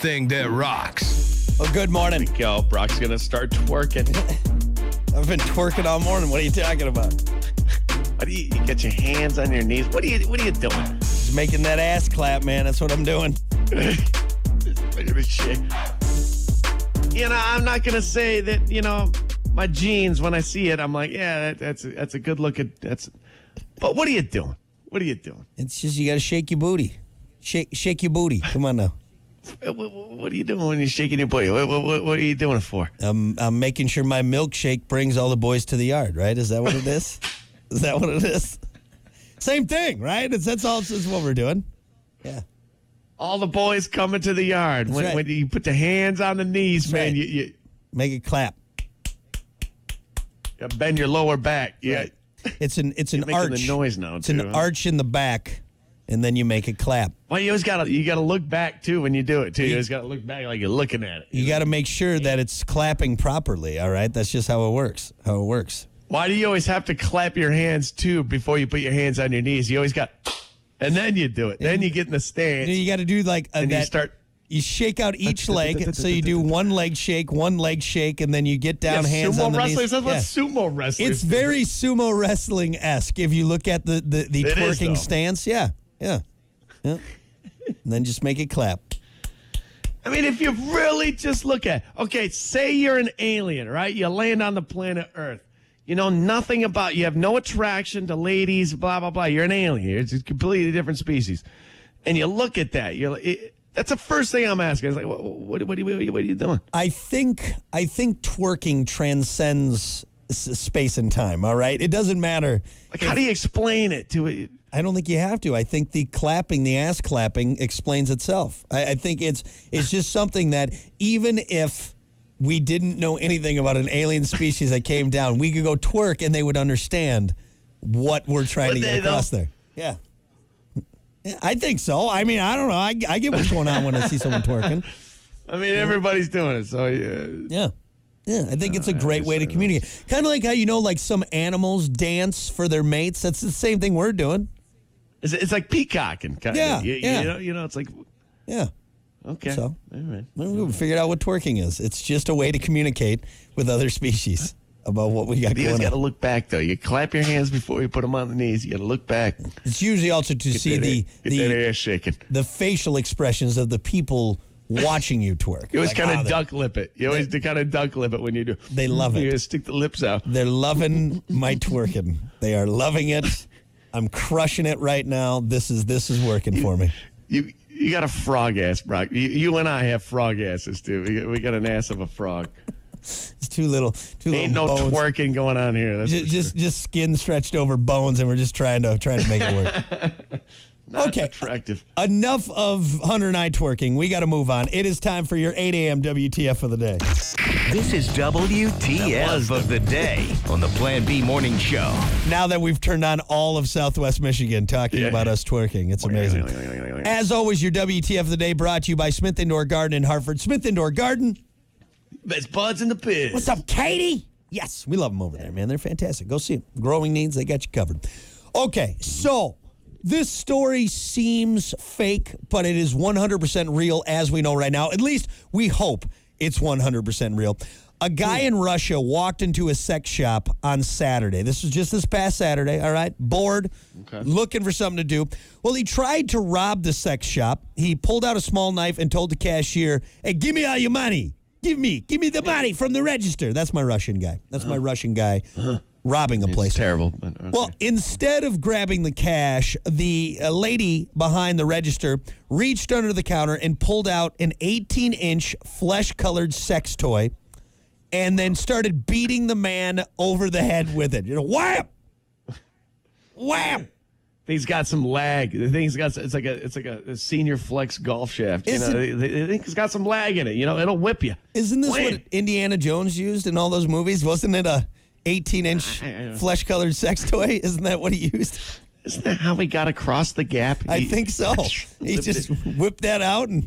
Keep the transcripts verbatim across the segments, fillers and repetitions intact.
thing that rocks. Well, good morning. Go, Brock's gonna start twerking. I've been twerking all morning. What are you talking about? What do you, you got your hands on your knees? What are you What are you doing? Just making that ass clap, man. That's what I'm doing. You know, I'm not gonna say that. You know, my jeans. When I see it, I'm like, yeah, that, that's a, that's a good look at. That's. But what are you doing? What are you doing? It's just you got to shake your booty. Shake, shake your booty. Come on now. What, what, what are you doing when you're shaking your booty? What, what, what are you doing it for? I'm I'm making sure my milkshake brings all the boys to the yard. Right? Is that what it is? Is that what it is? Same thing, right? It's that's all. It's what we're doing. Yeah. All the boys coming to the yard. When, right. when you put the hands on the knees, That's man, right. you, you, Make it clap. you bend your lower back. Yeah. Right. It's an it's an You're making arch. the noise now, it's too, an huh? arch in the back, and then you make it clap. Well, you always gotta you gotta look back too when you do it too. You always gotta look back like you're looking at it. You got to make sure that it's clapping properly. All right, that's just how it works. How it works. Why do you always have to clap your hands too before you put your hands on your knees? You always got, and then you do it. Then you get in the stance. You got to do like a, and that. you start. You shake out each leg, so you do one leg shake, one leg shake, and then you get down Yeah, hands sumo on the wrestlers. knees. That's what Yeah. sumo wrestlers. It's do. very sumo wrestling esque if you look at the the, the It is, twerking though. stance. Yeah, yeah, yeah. And then just make it clap. I mean, if you really just look at, okay, say you're an alien, right? You land on the planet Earth. You know nothing about. You have no attraction to ladies. Blah blah blah. You're an alien. You're a completely different species, and you look at that. You're like. It, That's the first thing I'm asking. It's like, what, what, what, are, you, what are you doing? I think I think twerking transcends s- space and time. All right, it doesn't matter. Like, how do you explain it to it? I don't think you have to. I think the clapping, the ass clapping, explains itself. I, I think it's it's just something that even if we didn't know anything about an alien species that came down, we could go twerk and they would understand what we're trying Would to they, get across though? there. Yeah. Yeah, I think so. I mean, I don't know. I, I get what's going on when I see someone twerking. I mean, everybody's doing it, so yeah. Yeah. Yeah, I think it's a great way to communicate. Kind of like how, you know, like some animals dance for their mates. That's the same thing we're doing. It's, it's like peacocking, kind Yeah, of. You, yeah. You know, you know, it's like, Yeah. okay. So, all right. Well, we figured out what twerking is. It's just a way to communicate with other species about what we got You always going got to on. look back, though. You clap your hands before you put them on the knees. You got to look back. It's usually also to see Get that, the get that the, ass shaking. the facial expressions of the people watching you twerk. You always Like, kind ah, of they- duck lip it. You always kind of duck lip it when you do. They love it. You gotta stick the lips out. They're loving my twerking. They are loving it. I'm crushing it right now. This is this is working for me. You you got a frog ass, Brock. You, you and I have frog asses too. We got, we got an ass of a frog. It's too little, too Ain't little no bones. twerking going on here. That's Just, for just, sure. just skin stretched over bones, and we're just trying to trying to make it work. Not okay. attractive. Enough of Hunter and I twerking. We got to move on. It is time for your eight a.m. W T F of the day. This is W T F of the day on the Plan B Morning Show. Now that we've turned on all of Southwest Michigan talking Yeah. about us twerking, it's amazing. As always, your W T F of the day brought to you by Smith Indoor Garden in Hartford. Smith Indoor Garden. Best buds in the biz. What's up, Katie? Yes, we love them over there, man. They're fantastic. Go see them. Growing needs, they got you covered. Okay, so this story seems fake, but it is one hundred percent real as we know right now. At least we hope it's one hundred percent real. A guy in Russia walked into a sex shop on Saturday. This was just this past Saturday, all right? Bored, Okay. looking for something to do. Well, he tried to rob the sex shop. He pulled out a small knife and told the cashier, hey, give me all your money. Give me, give me the money from the register. That's my Russian guy. That's my Russian guy robbing a place. It's terrible. But okay. Well, instead of grabbing the cash, the uh, lady behind the register reached under the counter and pulled out an eighteen-inch flesh-colored sex toy and then started beating the man over the head with it. You know, wham! Wham! Thing's got some lag. The thing's got it's like a it's like a, a senior flex golf shaft. You Is know, it- the, the thing has got some lag in it. You know, it'll whip you. Isn't this Wham! what Indiana Jones used in all those movies? Wasn't it a eighteen-inch I- I don't know. flesh-colored sex toy? Isn't that what he used? Isn't that how we got across the gap? I He- think so. He just whipped that out and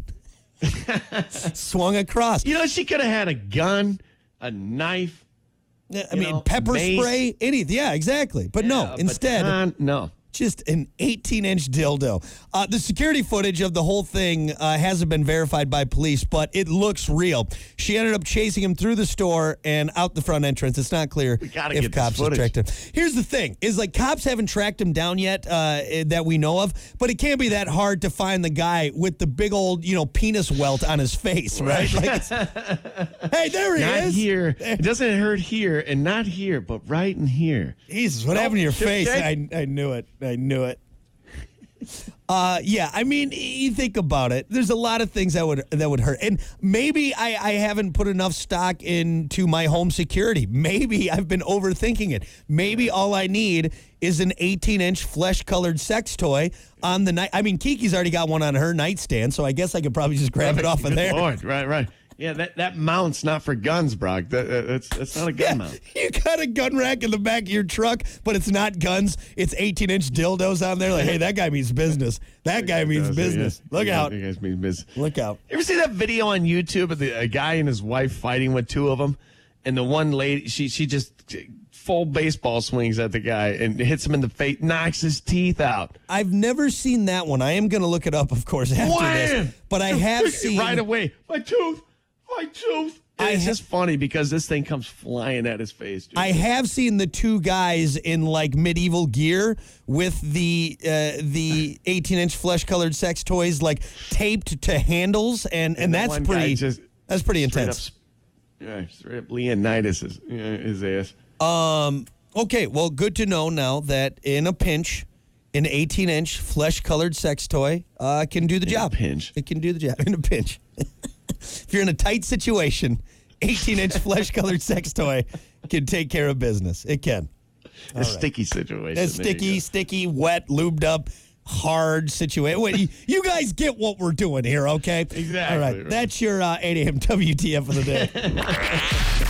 swung across. You know, she could have had a gun, a knife. Yeah, I you mean, know, pepper mace. spray, anything. Yeah, exactly. But no, a instead, baton. no. Just an eighteen-inch dildo. Uh, the security footage of the whole thing uh, hasn't been verified by police, but it looks real. She ended up chasing him through the store and out the front entrance. It's not clear We gotta if get this cops have footage. tracked him. Here's the thing, is like cops haven't tracked him down yet uh, that we know of, but it can't be that hard to find the guy with the big old, you know, penis welt on his face, right? Like it's- hey, there he Not is. here. It doesn't hurt here and not here, but right in here. Jesus, what happened to your Chip face? shake? I, I knew it. I knew it. Uh, yeah, I mean, you think about it. There's a lot of things that would that would hurt, and maybe I, I haven't put enough stock into my home security. Maybe I've been overthinking it. Maybe all I need is an eighteen-inch flesh-colored sex toy on the night. I mean, Kiki's already got one on her nightstand, so I guess I could probably just grab it off of Good there. Lord, right, right. Yeah, that, that mount's not for guns, Brock. That, that- that's that's not a gun Yeah, mount. you got a gun rack in the back of your truck, but it's not guns. It's eighteen-inch dildos on there. Like, hey, that guy means business. That guy means Does it, business. yeah. Look Yeah, out. You guys mean business. Look out. You ever see that video on YouTube of the, a guy and his wife fighting with two of them? And the one lady, she she just full baseball swings at the guy and hits him in the face, knocks his teeth out. I've never seen that one. I am going to look it up, of course, after Wham! this. But I have seen. right away. My tooth, my tooth. And I it's ha- just funny because this thing comes flying at his face. Dude. I have seen the two guys in like medieval gear with the uh, the eighteen-inch flesh-colored sex toys like taped to handles, and, and, And the that's one guy pretty. just That's pretty straight intense. Up, yeah, straight up Leonidas his, his ass. Um. Okay. Well, good to know now that in a pinch, an eighteen-inch flesh-colored sex toy uh, can do the In a job. pinch. It can do the job in a pinch. If you're in a tight situation, eighteen-inch flesh-colored sex toy can take care of business. It can. A sticky situation. A There you sticky, go. sticky, wet, lubed up, hard situation. Wait, you, you guys get what we're doing here, okay? Exactly, All right. right. That's your uh, eight a.m. W T F of the day.